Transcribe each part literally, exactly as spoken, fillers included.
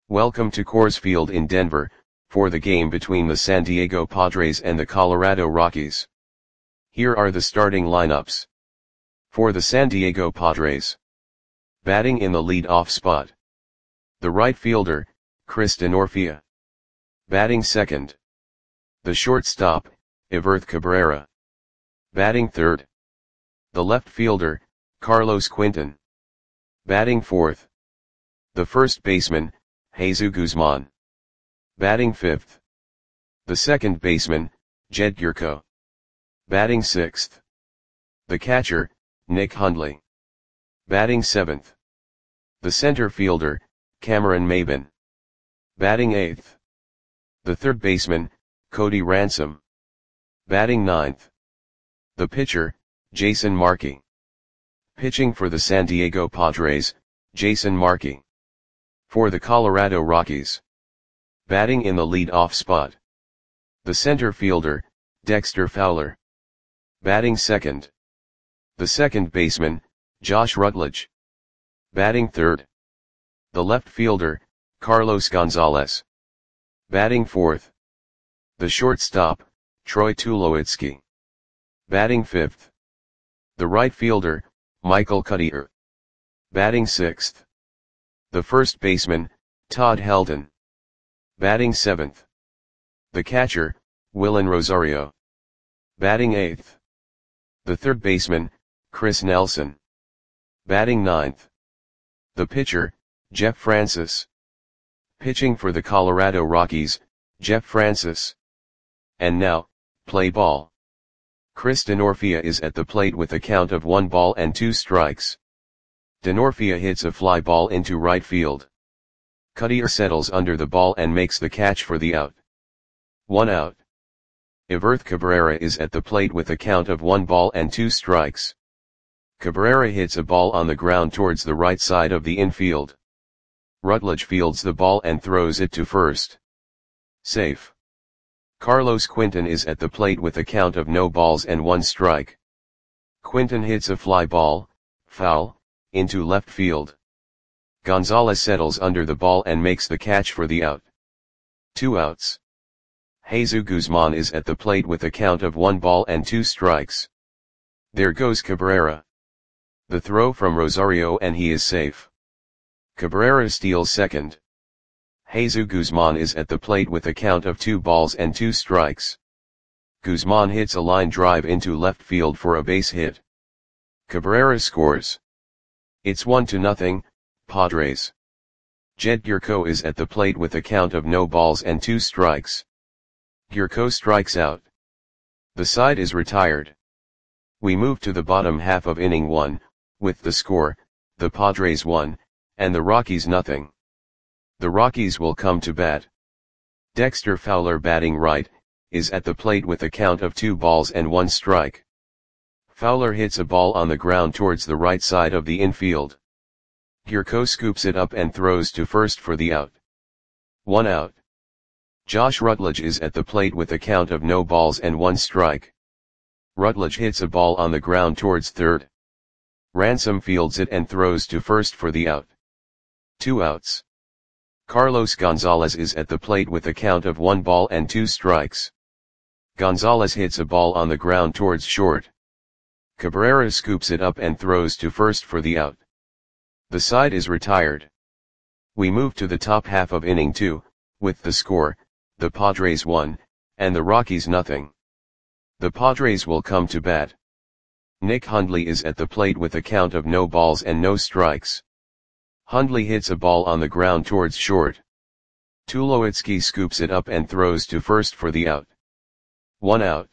Welcome to Coors Field in Denver, for the game between the San Diego Padres and the Colorado Rockies. Here are the starting lineups. For the San Diego Padres. Batting in the lead-off spot. The right fielder, Chris Denorfia. Batting second. The shortstop, Everth Cabrera. Batting third. The left fielder, Carlos Quinton. Batting fourth. The first baseman, Jesus Guzman. Batting fifth. The second baseman, Jed Gyorko. Batting sixth. The catcher, Nick Hundley. Batting seventh. The center fielder, Cameron Maybin. Batting eighth. The third baseman, Cody Ransom. Batting ninth. The pitcher, Jason Markey. Pitching for the San Diego Padres, Jason Markey. For the Colorado Rockies. Batting in the lead-off spot. The center fielder, Dexter Fowler. Batting second. The second baseman, Josh Rutledge. Batting third. The left fielder, Carlos Gonzalez. Batting fourth. The shortstop, Troy Tulowitzki. Batting fifth. The right fielder, Michael Cuddyer. Batting sixth. The first baseman, Todd Helton. Batting seventh. The catcher, Willen Rosario. Batting eighth. The third baseman, Chris Nelson. Batting ninth. The pitcher, Jeff Francis. Pitching for the Colorado Rockies, Jeff Francis. And now, play ball. Chris Denorfia is at the plate with a count of one ball and two strikes. Denorfia hits a fly ball into right field. Cuddyer settles under the ball and makes the catch for the out. One out. Everth Cabrera is at the plate with a count of one ball and two strikes. Cabrera hits a ball on the ground towards the right side of the infield. Rutledge fields the ball and throws it to first. Safe. Carlos Quinton is at the plate with a count of no balls and one strike. Quinton hits a fly ball, foul, into left field. Gonzalez settles under the ball and makes the catch for the out. Two outs. Jesus Guzman is at the plate with a count of one ball and two strikes. There goes Cabrera. The throw from Rosario and he is safe. Cabrera steals second. Jesus Guzman is at the plate with a count of two balls and two strikes. Guzman hits a line drive into left field for a base hit. Cabrera scores. It's one to nothing, Padres. Jed Gyorko is at the plate with a count of no balls and two strikes. Gyorko strikes out. The side is retired. We move to the bottom half of inning one, with the score, the Padres one, and the Rockies nothing. The Rockies will come to bat. Dexter Fowler, batting right, is at the plate with a count of two balls and one strike. Fowler hits a ball on the ground towards the right side of the infield. Gyorko scoops it up and throws to first for the out. One out. Josh Rutledge is at the plate with a count of no balls and one strike. Rutledge hits a ball on the ground towards third. Ransom fields it and throws to first for the out. Two outs. Carlos Gonzalez is at the plate with a count of one ball and two strikes. Gonzalez hits a ball on the ground towards short. Cabrera scoops it up and throws to first for the out. The side is retired. We move to the top half of inning two, with the score, the Padres one, and the Rockies nothing. The Padres will come to bat. Nick Hundley is at the plate with a count of no balls and no strikes. Hundley hits a ball on the ground towards short. Tulowitzki scoops it up and throws to first for the out. One out.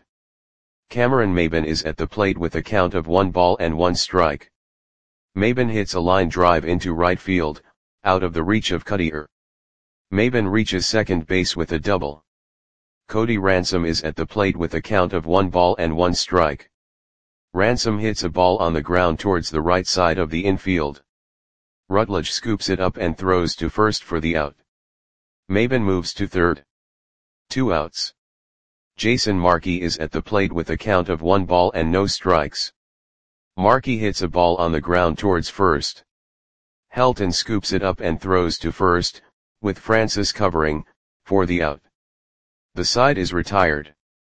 Cameron Maybin is at the plate with a count of one ball and one strike. Maybin hits a line drive into right field, out of the reach of Cuddyer. Maybin reaches second base with a double. Cody Ransom is at the plate with a count of one ball and one strike. Ransom hits a ball on the ground towards the right side of the infield. Rutledge scoops it up and throws to first for the out. Maybin moves to third. Two outs. Jason Markey is at the plate with a count of one ball and no strikes. Markey hits a ball on the ground towards first. Helton scoops it up and throws to first, with Francis covering, for the out. The side is retired.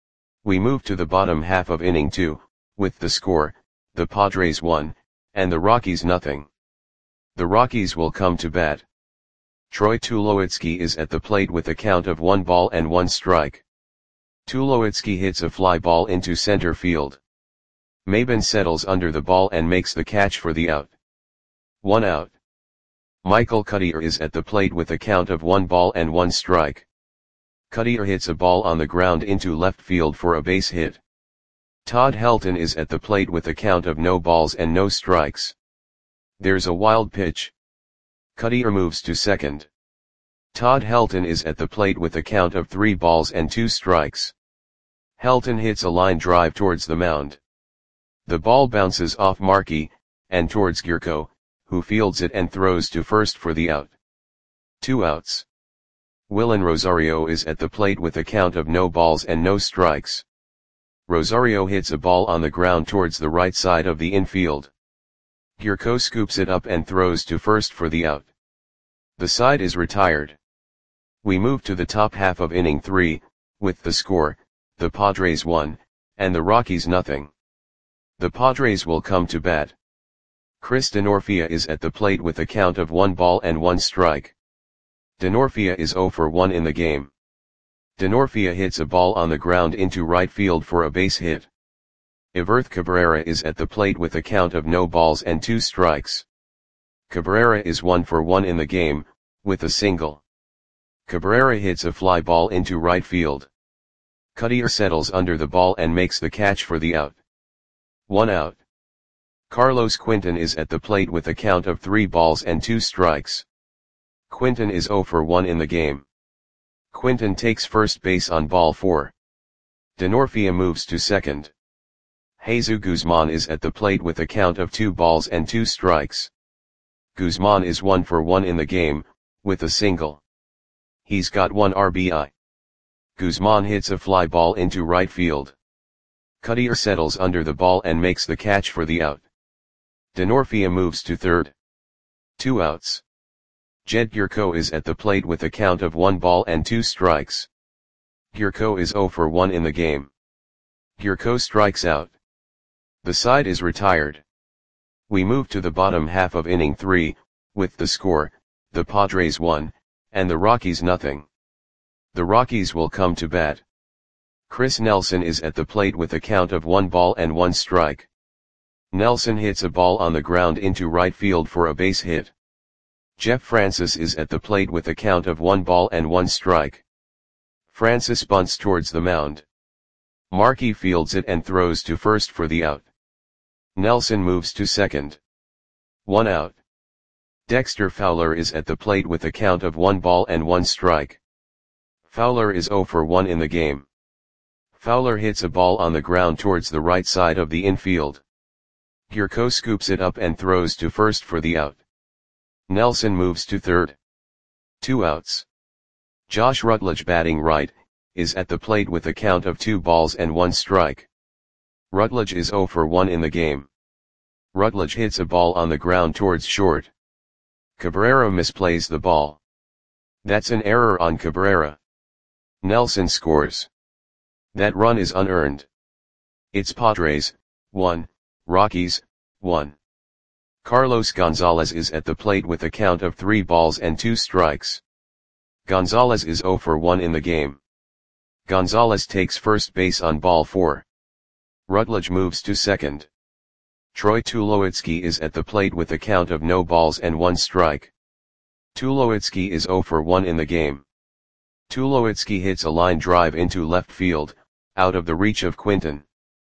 We move to the bottom half of inning two, with the score, the Padres one, and the Rockies nothing. The Rockies will come to bat. Troy Tulowitzki is at the plate with a count of one ball and one strike. Tulowitzki hits a fly ball into center field. Maben settles under the ball and makes the catch for the out. One out. Michael Cuddyer is at the plate with a count of one ball and one strike. Cuddyer hits a ball on the ground into left field for a base hit. Todd Helton is at the plate with a count of no balls and no strikes. There's a wild pitch. Cuddyer moves to second. Todd Helton is at the plate with a count of three balls and two strikes. Helton hits a line drive towards the mound. The ball bounces off Markey, and towards Gierko, who fields it and throws to first for the out. Two outs. Willen Rosario is at the plate with a count of no balls and no strikes. Rosario hits a ball on the ground towards the right side of the infield. Gierko scoops it up and throws to first for the out. The side is retired. We move to the top half of inning three, with the score, the Padres one, and the Rockies nothing. The Padres will come to bat. Chris Denorfia is at the plate with a count of one ball and one strike. Denorfia is zero for one in the game. Denorfia hits a ball on the ground into right field for a base hit. Iverth Cabrera is at the plate with a count of no balls and two strikes. Cabrera is one for one in the game, with a single. Cabrera hits a fly ball into right field. Cuddyer settles under the ball and makes the catch for the out. One out. Carlos Quinton is at the plate with a count of three balls and two strikes. Quinton is zero for one in the game. Quinton takes first base on ball four. Denorfia moves to second. Jesus Guzman is at the plate with a count of two balls and two strikes. Guzman is one for one in the game, with a single. He's got one R B I. Guzman hits a fly ball into right field. Cuddyer settles under the ball and makes the catch for the out. Denorfia moves to third. Two outs. Jed Gierko is at the plate with a count of one ball and two strikes. Gierko is zero for one in the game. Gierko strikes out. The side is retired. We move to the bottom half of inning three, with the score, the Padres one, and the Rockies nothing. The Rockies will come to bat. Chris Nelson is at the plate with a count of one ball and one strike. Nelson hits a ball on the ground into right field for a base hit. Jeff Francis is at the plate with a count of one ball and one strike. Francis bunts towards the mound. Markey fields it and throws to first for the out. Nelson moves to second. One out. Dexter Fowler is at the plate with a count of one ball and one strike. Fowler is zero for one in the game. Fowler hits a ball on the ground towards the right side of the infield. Gierko scoops it up and throws to first for the out. Nelson moves to third. Two outs. Josh Rutledge, batting right, is at the plate with a count of two balls and one strike. Rutledge is zero for one in the game. Rutledge hits a ball on the ground towards short. Cabrera misplays the ball. That's an error on Cabrera. Nelson scores. That run is unearned. It's Padres, one, Rockies, one. Carlos Gonzalez is at the plate with a count of three balls and two strikes. Gonzalez is zero for one in the game. Gonzalez takes first base on ball four. Rutledge moves to second. Troy Tulowitzki is at the plate with a count of no balls and one strike. Tulowitzki is zero for one in the game. Tulowitzki hits a line drive into left field, out of the reach of Quinton.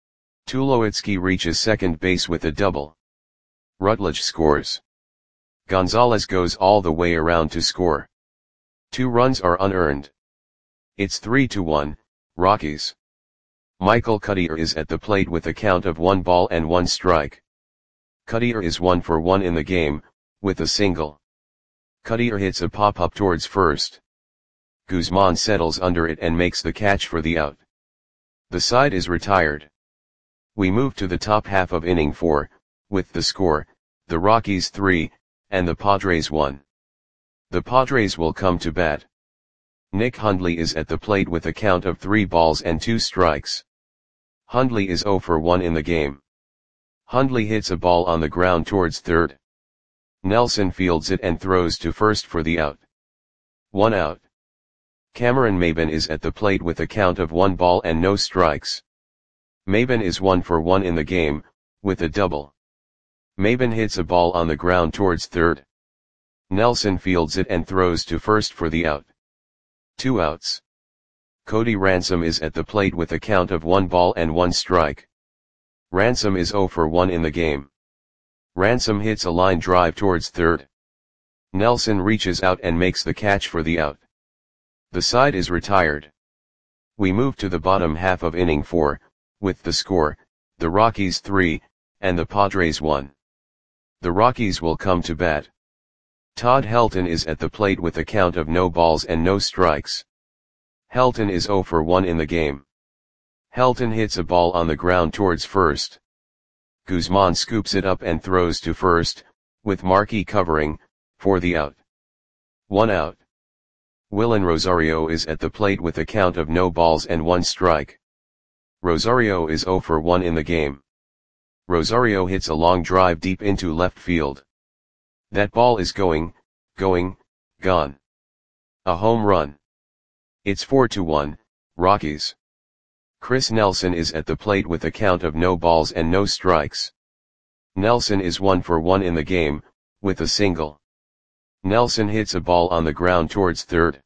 Tulowitzki reaches second base with a double. Rutledge scores. Gonzalez goes all the way around to score. Two runs are unearned. It's three to one, Rockies. Michael Cuddyer is at the plate with a count of one ball and one strike. Cuddyer is one for one in the game, with a single. Cuddyer hits a pop-up towards first. Guzman settles under it and makes the catch for the out. The side is retired. We move to the top half of inning four, with the score, the Rockies three, and the Padres one. The Padres will come to bat. Nick Hundley is at the plate with a count of three balls and two strikes. Hundley is zero for one in the game. Hundley hits a ball on the ground towards third. Nelson fields it and throws to first for the out. One out. Cameron Maybin is at the plate with a count of one ball and no strikes. Maybin is one for one in the game, with a double. Maybin hits a ball on the ground towards third. Nelson fields it and throws to first for the out. Two outs. Cody Ransom is at the plate with a count of one ball and one strike. Ransom is zero for one in the game. Ransom hits a line drive towards third. Nelson reaches out and makes the catch for the out. The side is retired. We move to the bottom half of inning four, with the score, the Rockies three, and the Padres one. The Rockies will come to bat. Todd Helton is at the plate with a count of no balls and no strikes. Helton is zero for one in the game. Helton hits a ball on the ground towards first. Guzman scoops it up and throws to first, with Markey covering, for the out. One out. Willen Rosario is at the plate with a count of no balls and one strike. Rosario is zero for one in the game. Rosario hits a long drive deep into left field. That ball is going, going, gone. A home run. It's four to one, Rockies. Chris Nelson is at the plate with a count of no balls and no strikes. Nelson is one for one in the game, with a single. Nelson hits a ball on the ground towards third.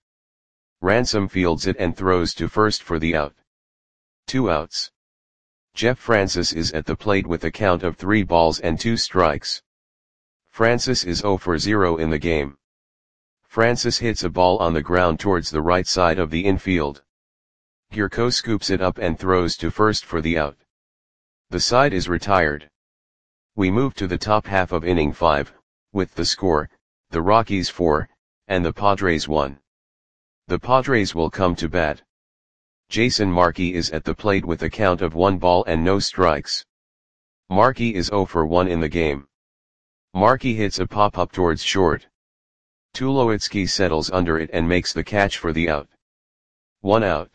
Ransom fields it and throws to first for the out. Two outs. Jeff Francis is at the plate with a count of three balls and two strikes. Francis is zero for zero in the game. Francis hits a ball on the ground towards the right side of the infield. Gurko scoops it up and throws to first for the out. The side is retired. We move to the top half of inning five, with the score, the Rockies four, and the Padres one. The Padres will come to bat. Jason Markey is at the plate with a count of one ball and no strikes. Markey is zero for one in the game. Markey hits a pop-up towards short. Tulowitzki settles under it and makes the catch for the out. One out.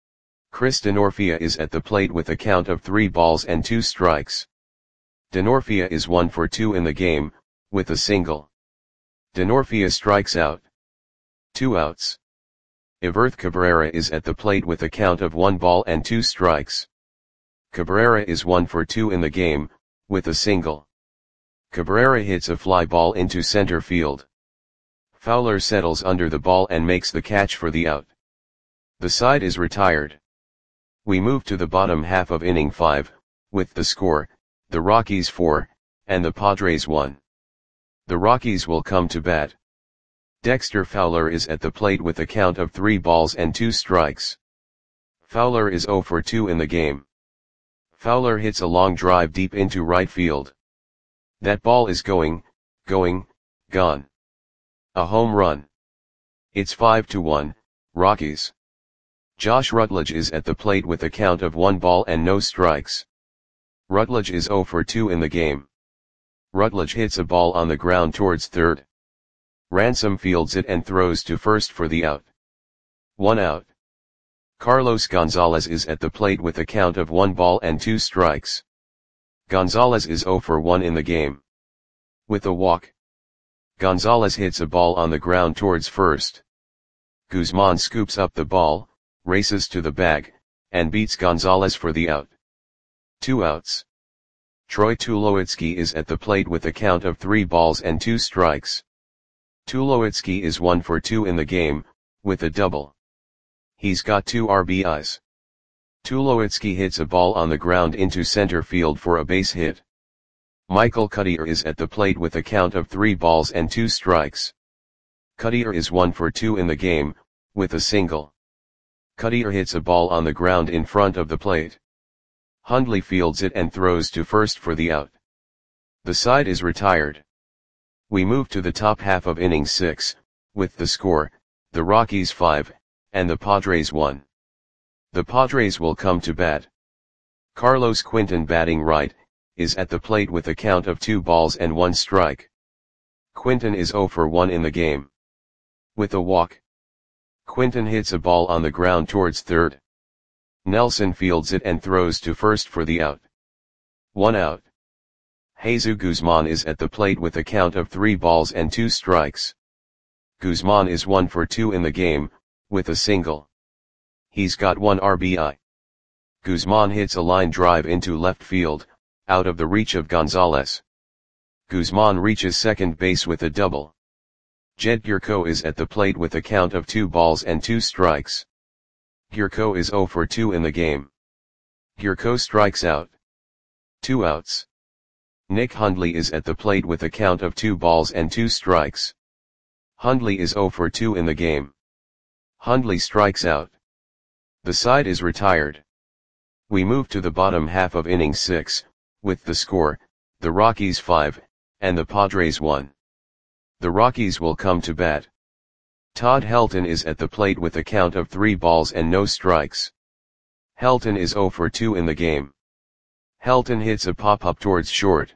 Chris Denorfia is at the plate with a count of three balls and two strikes. Denorfia is one for two in the game, with a single. Denorfia strikes out. Two outs. Iverth Cabrera is at the plate with a count of one ball and two strikes. Cabrera is one for two in the game, with a single. Cabrera hits a fly ball into center field. Fowler settles under the ball and makes the catch for the out. The side is retired. We move to the bottom half of inning five, with the score, the Rockies four, and the Padres one. The Rockies will come to bat. Dexter Fowler is at the plate with a count of three balls and two strikes. Fowler is zero for two in the game. Fowler hits a long drive deep into right field. That ball is going, going, gone. A home run. It's five to one, Rockies. Josh Rutledge is at the plate with a count of one ball and no strikes. Rutledge is zero for two in the game. Rutledge hits a ball on the ground towards third. Ransom fields it and throws to first for the out. One out. Carlos Gonzalez is at the plate with a count of one ball and two strikes. Gonzalez is zero for one in the game. With a walk. Gonzalez hits a ball on the ground towards first. Guzman scoops up the ball, races to the bag, and beats Gonzalez for the out. Two outs. Troy Tulowitzki is at the plate with a count of three balls and two strikes. Tulowitzki is one for two in the game, with a double. He's got two R B Is. Tulowitzki hits a ball on the ground into center field for a base hit. Michael Cuddyer is at the plate with a count of three balls and two strikes. Cuddyer is one for two in the game, with a single. Cuddyer hits a ball on the ground in front of the plate. Hundley fields it and throws to first for the out. The side is retired. We move to the top half of inning six, with the score, the Rockies five, and the Padres one. The Padres will come to bat. Carlos Quinton, batting right, is at the plate with a count of two balls and one strike. Quinton is zero for one in the game. With a walk, Quinton hits a ball on the ground towards third. Nelson fields it and throws to first for the out. One out. Jesus Guzman is at the plate with a count of three balls and two strikes. Guzman is one for two in the game, with a single. He's got one R B I. Guzman hits a line drive into left field, out of the reach of Gonzalez. Guzman reaches second base with a double. Jed Gyorko is at the plate with a count of two balls and two strikes. Gyorko is zero for two in the game. Gyorko strikes out. Two outs. Nick Hundley is at the plate with a count of two balls and two strikes. Hundley is zero for two in the game. Hundley strikes out. The side is retired. We move to the bottom half of inning six, with the score, the Rockies five, and the Padres one. The Rockies will come to bat. Todd Helton is at the plate with a count of three balls and no strikes. Helton is zero for two in the game. Helton hits a pop-up towards short.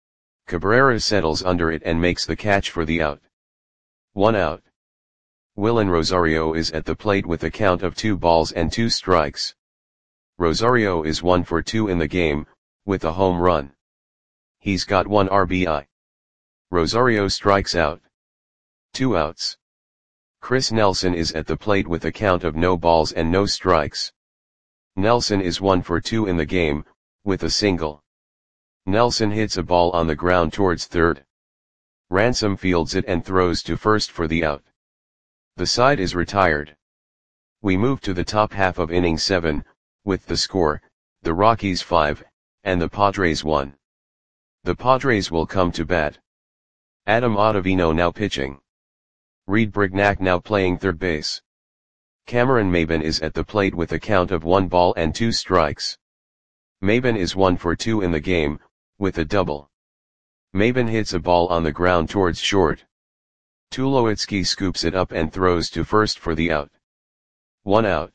Cabrera settles under it and makes the catch for the out. One out. Willen Rosario is at the plate with a count of two balls and two strikes. Rosario is one for two in the game, with a home run. He's got one R B I. Rosario strikes out. Two outs. Chris Nelson is at the plate with a count of no balls and no strikes. Nelson is one for two in the game, with a single. Nelson hits a ball on the ground towards third. Ransom fields it and throws to first for the out. The side is retired. We move to the top half of inning seven, with the score, the Rockies five, and the Padres one. The Padres will come to bat. Adam Ottavino now pitching. Reed Brignac now playing third base. Cameron Maybin is at the plate with a count of one ball and two strikes. Maybin is one for two in the game, with a double. Maybin hits a ball on the ground towards short. Tulowitzki scoops it up and throws to first for the out. One out.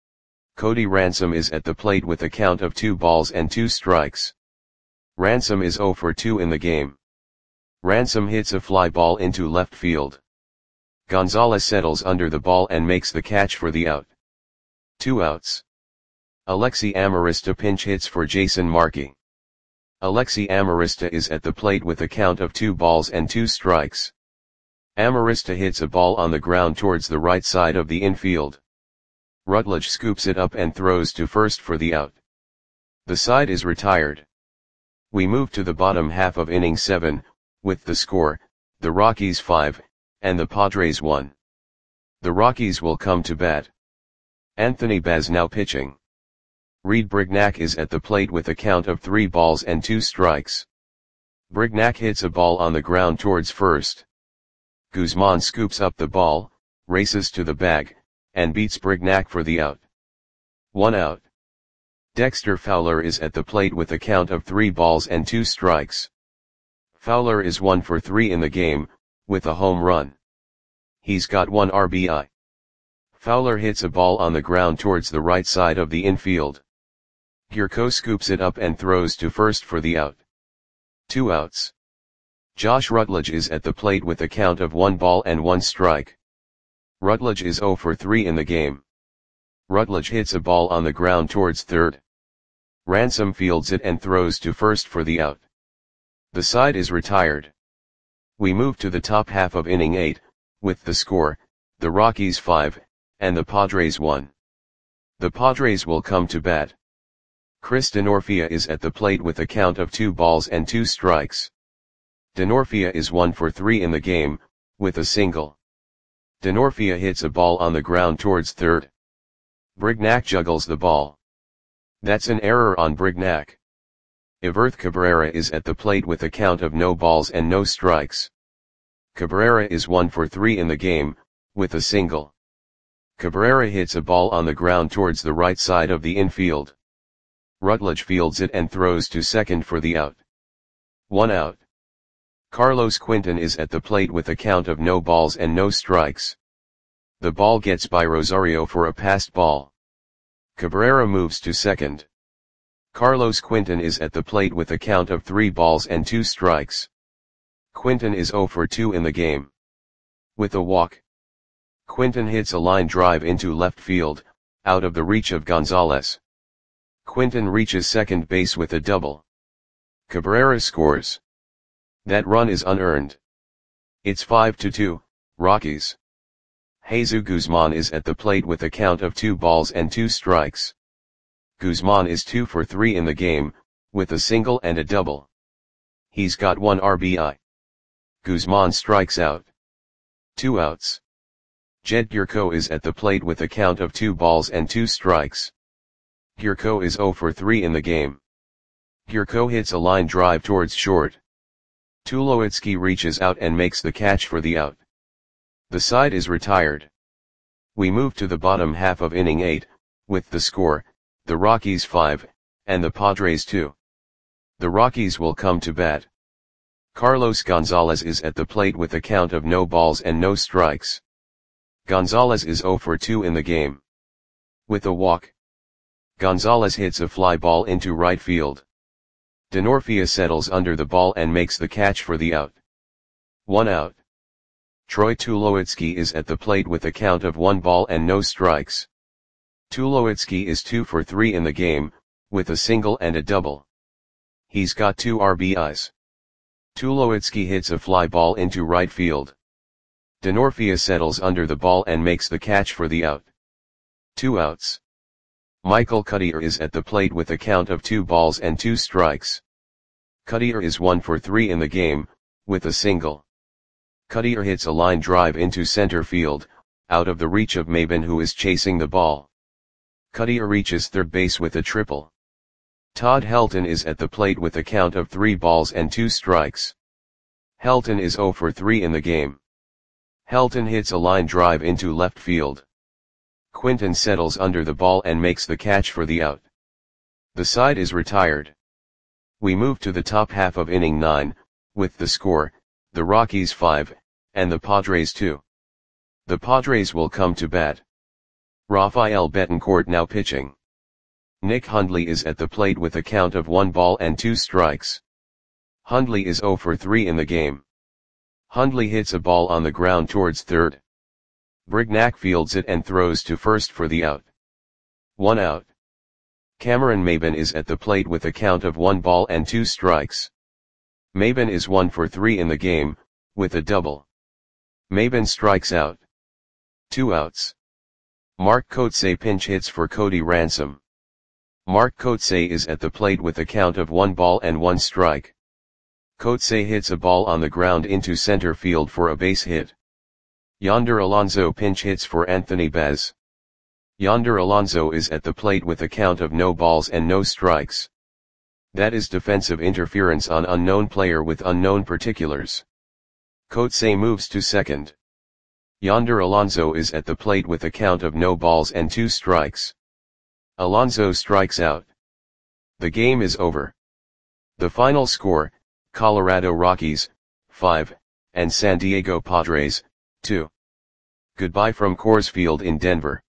Cody Ransom is at the plate with a count of two balls and two strikes. Ransom is zero for two in the game. Ransom hits a fly ball into left field. Gonzalez settles under the ball and makes the catch for the out. Two outs. Alexi Amarista pinch hits for Jason Markey. Alexi Amarista is at the plate with a count of two balls and two strikes. Amarista hits a ball on the ground towards the right side of the infield. Rutledge scoops it up and throws to first for the out. The side is retired. We move to the bottom half of inning seven, with the score, the Rockies five, and the Padres one. The Rockies will come to bat. Anthony Baz now pitching. Reed Brignac is at the plate with a count of three balls and two strikes. Brignac hits a ball on the ground towards first. Guzman scoops up the ball, races to the bag, and beats Brignac for the out. One out. Dexter Fowler is at the plate with a count of three balls and two strikes. Fowler is one for three in the game, with a home run. He's got one R B I. Fowler hits a ball on the ground towards the right side of the infield. Gyorko scoops it up and throws to first for the out. Two outs. Josh Rutledge is at the plate with a count of one ball and one strike. Rutledge is zero for three in the game. Rutledge hits a ball on the ground towards third. Ransom fields it and throws to first for the out. The side is retired. We move to the top half of inning eight, with the score, the Rockies five, and the Padres one. The Padres will come to bat. Chris Denorfia is at the plate with a count of two balls and two strikes. Denorfia is one for three in the game, with a single. Denorfia hits a ball on the ground towards third. Brignac juggles the ball. That's an error on Brignac. Everth Cabrera is at the plate with a count of no balls and no strikes. Cabrera is one for three in the game, with a single. Cabrera hits a ball on the ground towards the right side of the infield. Rutledge fields it and throws to second for the out. One out. Carlos Quinton is at the plate with a count of no balls and no strikes. The ball gets by Rosario for a passed ball. Cabrera moves to second. Carlos Quinton is at the plate with a count of three balls and two strikes. Quinton is zero for two in the game. With a walk, Quinton hits a line drive into left field, out of the reach of Gonzalez. Quinton reaches second base with a double. Cabrera scores. That run is unearned. It's five to two, Rockies. Jesus Guzman is at the plate with a count of two balls and two strikes. Guzman is two for three in the game, with a single and a double. He's got one R B I. Guzman strikes out. Two outs. Jed Gyorko is at the plate with a count of two balls and two strikes. Gyorko is zero for three in the game. Gyorko hits a line drive towards short. Tulowitzki reaches out and makes the catch for the out. The side is retired. We move to the bottom half of inning eight, with the score, the Rockies five, and the Padres two. The Rockies will come to bat. Carlos Gonzalez is at the plate with a count of no balls and no strikes. Gonzalez is zero for two in the game. With a walk. Gonzalez hits a fly ball into right field. Denorfia settles under the ball and makes the catch for the out. One out. Troy Tulowitzki is at the plate with a count of one ball and no strikes. Tulowitzki is two for three in the game, with a single and a double. He's got two R B Is. Tulowitzki hits a fly ball into right field. Denorfia settles under the ball and makes the catch for the out. Two outs. Michael Cuddyer is at the plate with a count of two balls and two strikes. Cuddyer is one for three in the game, with a single. Cuddyer hits a line drive into center field, out of the reach of Maben, who is chasing the ball. Cuddyer reaches third base with a triple. Todd Helton is at the plate with a count of three balls and two strikes. Helton is zero for three in the game. Helton hits a line drive into left field. Quinton settles under the ball and makes the catch for the out. The side is retired. We move to the top half of inning nine, with the score, the Rockies five, and the Padres two. The Padres will come to bat. Rafael Betancourt now pitching. Nick Hundley is at the plate with a count of one ball and two strikes. Hundley is zero for three in the game. Hundley hits a ball on the ground towards third. Brignac fields it and throws to first for the out. One out. Cameron Maben is at the plate with a count of one ball and two strikes. Maben is one for three in the game, with a double. Maben strikes out. Two outs. Mark Kotsay pinch hits for Cody Ransom. Mark Kotsay is at the plate with a count of one ball and one strike. Kotsay hits a ball on the ground into center field for a base hit. Yonder Alonso pinch hits for Anthony Baez. Yonder Alonso is at the plate with a count of no balls and no strikes. That is defensive interference on unknown player with unknown particulars. Kotsay moves to second. Yonder Alonso is at the plate with a count of no balls and two strikes. Alonso strikes out. The game is over. The final score, Colorado Rockies, five, and San Diego Padres, two. Goodbye from Coors Field in Denver.